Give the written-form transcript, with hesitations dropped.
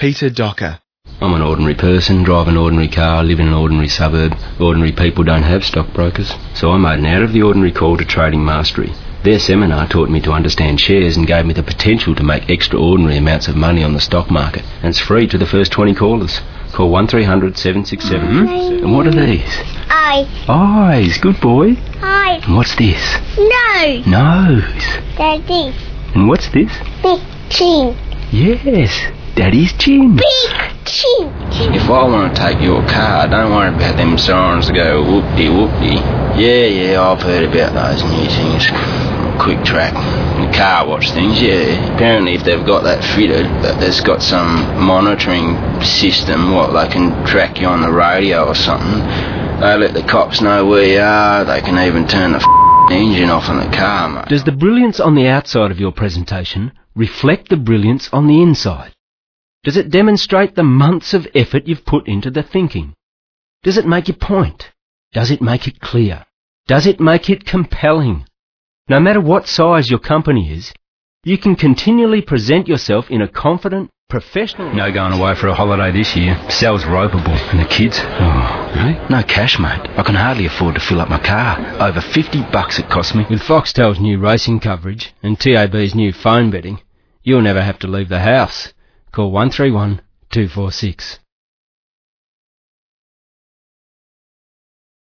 Peter Docker. I'm an ordinary person, drive an ordinary car, live in an ordinary suburb. Ordinary people don't have stockbrokers. So I made an out of the ordinary call to Trading Mastery. Their seminar taught me to understand shares and gave me the potential to make extraordinary amounts of money on the stock market. And it's free to the first 20 callers. Call 1300 767. And what are these? Eyes. Good boy. Eyes. And what's this? Nose. Nose. Daddy. And what's this? Big chin. Yes, Daddy's chin. Big chin. If I want to take your car, don't worry about them sirens that go whoop-de-whoop-de. Yeah, I've heard about those new things. Quick track. Car watch things, yeah. Apparently if they've got that fitted, that there's got some monitoring system, they can track you on the radio or something. They let the cops know where you are. They can even turn the engine off on the car, mate. Does the brilliance on the outside of your presentation reflect the brilliance on the inside? Does it demonstrate the months of effort you've put into the thinking? Does it make your point? Does it make it clear? Does it make it compelling? No matter what size your company is, you can continually present yourself in a confident, professional... No going away for a holiday this year. Sal's ropeable. And the kids? Oh, really? No cash, mate. I can hardly afford to fill up my car. Over $50 it cost me. With Foxtel's new racing coverage and TAB's new phone betting, you'll never have to leave the house. Call 131 246.